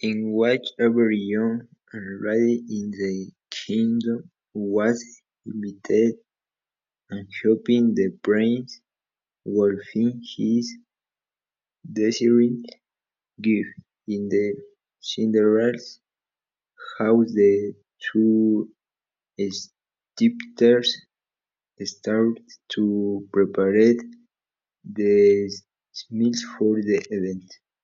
In which every young lady in the kingdom was invited, and helping the prince fulfill his desired gift. In the Cinderella's house, the two stepsisters start to prepare the meals for the event.